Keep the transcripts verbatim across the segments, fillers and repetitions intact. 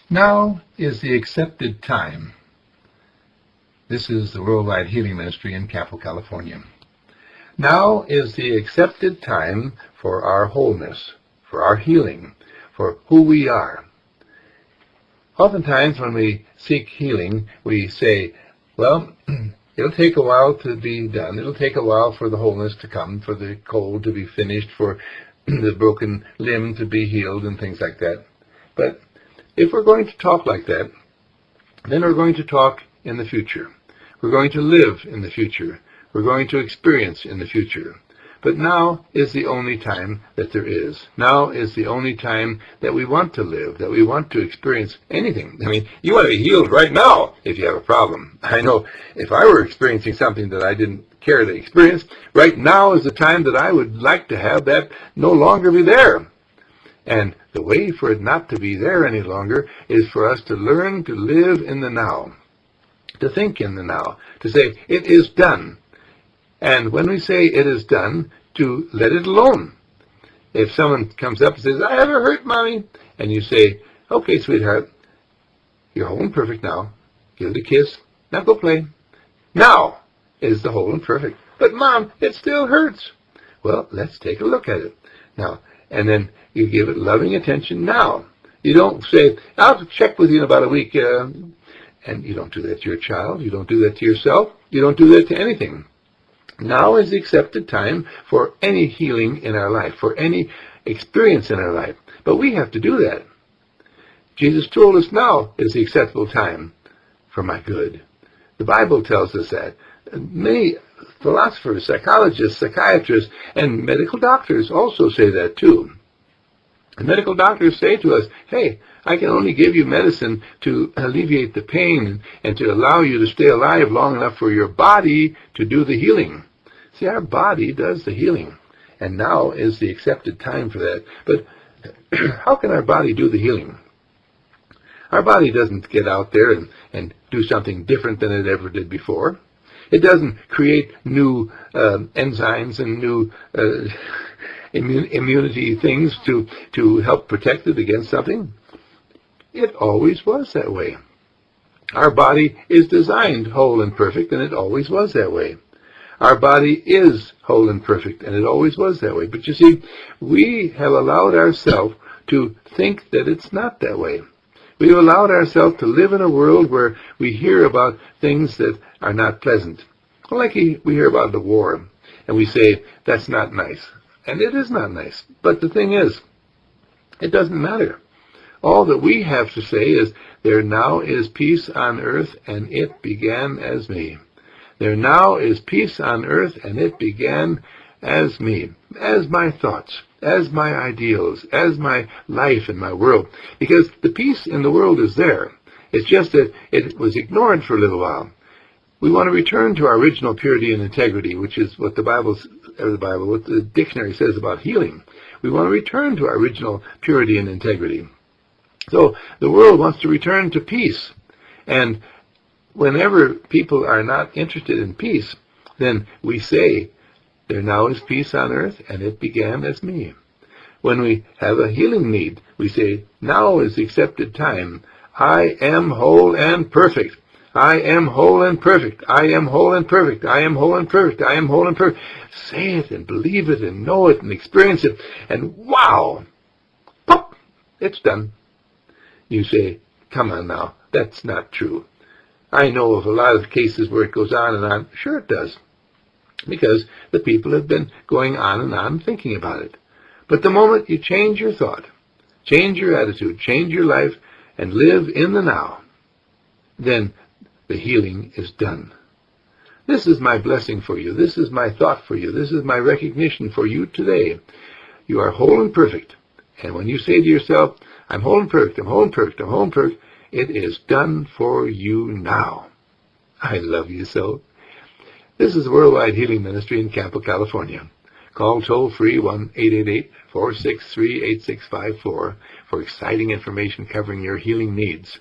Now is the accepted time. This is the Worldwide Healing Ministry in Campo, California. Now is the accepted time for our wholeness, for our healing, for who we are. Oftentimes when we seek healing, we say, well, it'll take a while to be done. It'll take a while for the wholeness to come, for the cold to be finished, for the broken limb to be healed, and things like that. But if we're going to talk like that, then we're going to talk in the future. We're going to live in the future. We're going to experience in the future. But now is the only time that there is. Now is the only time that we want to live, that we want to experience anything. I mean, you want to be healed right now if you have a problem. I know if I were experiencing something that I didn't care to experience, right now is the time that I would like to have that no longer be there. And the way for it not to be there any longer is for us to learn to live in the now, to think in the now, to say, it is done. And when we say it is done, to let it alone. If someone comes up and says, I have a hurt, Mommy, and you say, okay, sweetheart, you're whole and perfect now. Give it a kiss. Now go play. Now is the whole and perfect. But, Mom, it still hurts. Well, let's take a look at it. Now, and then you give it loving attention now. You don't say, I'll check with you in about a week. Uh, and you don't do that to your child. You don't do that to yourself. You don't do that to anything. Now is the accepted time for any healing in our life, for any experience in our life. But we have to do that. Jesus told us now is the acceptable time for my good. The Bible tells us that. Many philosophers, psychologists, psychiatrists, and medical doctors also say that too. And medical doctors say to us, hey, I can only give you medicine to alleviate the pain and to allow you to stay alive long enough for your body to do the healing. See, our body does the healing, and now is the accepted time for that. But how can our body do the healing? Our body doesn't get out there and, and do something different than it ever did before. It doesn't create new uh, enzymes and new uh, immun immunity things to, to help protect it against something. It always was that way. Our body is designed whole and perfect, and it always was that way. Our body is whole and perfect, and it always was that way. But you see, we have allowed ourselves to think that it's not that way. We've allowed ourselves to live in a world where we hear about things that are not pleasant. Like we hear about the war, and we say, that's not nice. And it is not nice. But the thing is, it doesn't matter. All that we have to say is, there now is peace on earth, and it began as me. There now is peace on earth, and it began as me, as my thoughts, as my ideals, as my life and my world. Because the peace in the world is there. It's just that it was ignored for a little while. We want to return to our original purity and integrity, which is what the Bible, or the Bible, what the dictionary says about healing. We want to return to our original purity and integrity. So the world wants to return to peace. And whenever people are not interested in peace, then we say, there now is peace on earth, and it began as me. When we have a healing need, we say, now is the accepted time. I am whole and perfect. I am whole and perfect. I am whole and perfect. I am whole and perfect. I am whole and perfect. Say it and believe it and know it and experience it. And wow! Pop! It's done. You say, come on now, that's not true. I know of a lot of cases where it goes on and on. Sure it does. Because the people have been going on and on thinking about it. But the moment you change your thought, change your attitude, change your life, and live in the now, then the healing is done. This is my blessing for you. This is my thought for you. This is my recognition for you today. You are whole and perfect. And when you say to yourself, I'm whole and perfect, I'm whole and perfect, I'm whole and perfect, it is done for you now. I love you so. This is the Worldwide Healing Ministry in Campo, California. Call toll-free one eight eight eight, four six three, eight six five four for exciting information covering your healing needs.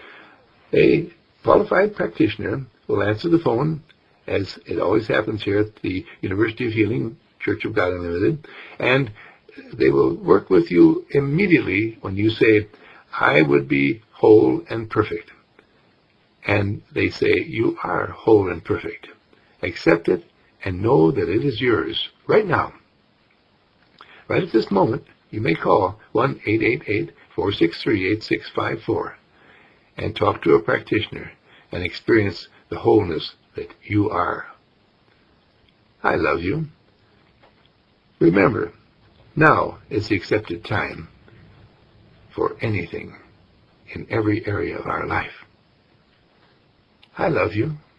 A qualified practitioner will answer the phone, as it always happens here at the University of Healing, Church of God Unlimited, and they will work with you immediately when you say, I would be whole and perfect. And they say, you are whole and perfect. Accept it and know that it is yours right now. Right at this moment, you may call one eight eight eight, four six three, eight six five four and talk to a practitioner and experience the wholeness that you are. I love you. Remember, now is the accepted time for anything in every area of our life. I love you.